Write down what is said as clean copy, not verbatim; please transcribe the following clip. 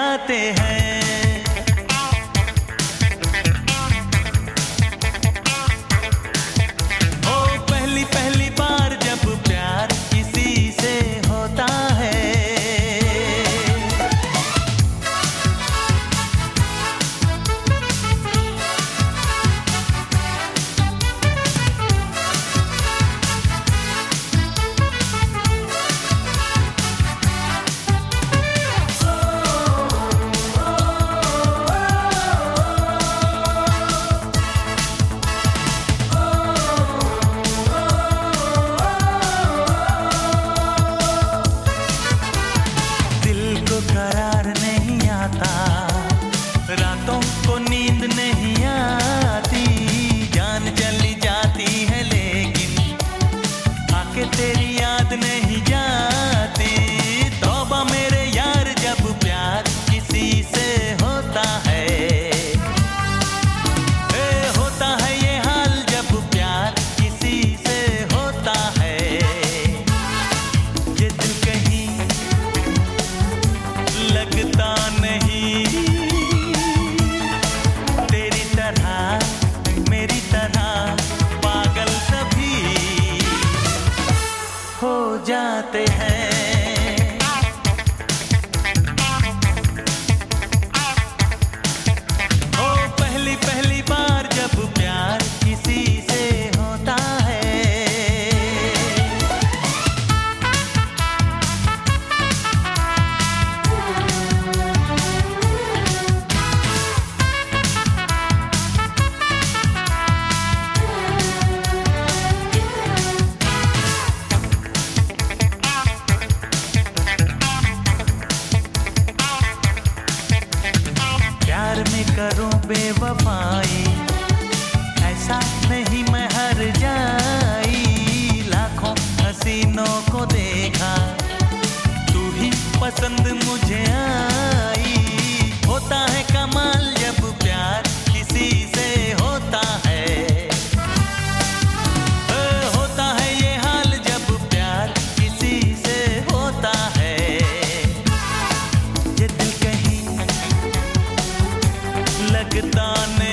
जाते हैं। ओ पहली पहली बार जब प्यार किसी से होता है, करार नहीं आता, रातों को नींद नहीं आती, जान चली जाती है लेकिन आके तेरी याद नहीं जाती। तौबा मेरे यार जब प्यार किसी से होता है, होता है ये हाल जब प्यार किसी से होता है। ये दिल कहीं लगता नहीं, तेरी तरह मेरी तरह पागल सभी हो जाते हैं। ओ पहली पहली बार जब प्यार किसी से होता है, प्यार में करूं बेवफाई, ऐसा नहीं मैं हर जाई। लाखों हसीनों को देखा, तू ही पसंद मुझे आई। होता है कमाल जब प्यार किसी से होता है, होता है ये हाल जब प्यार किसी से होता है। ये दिल कहीं लगता नहीं,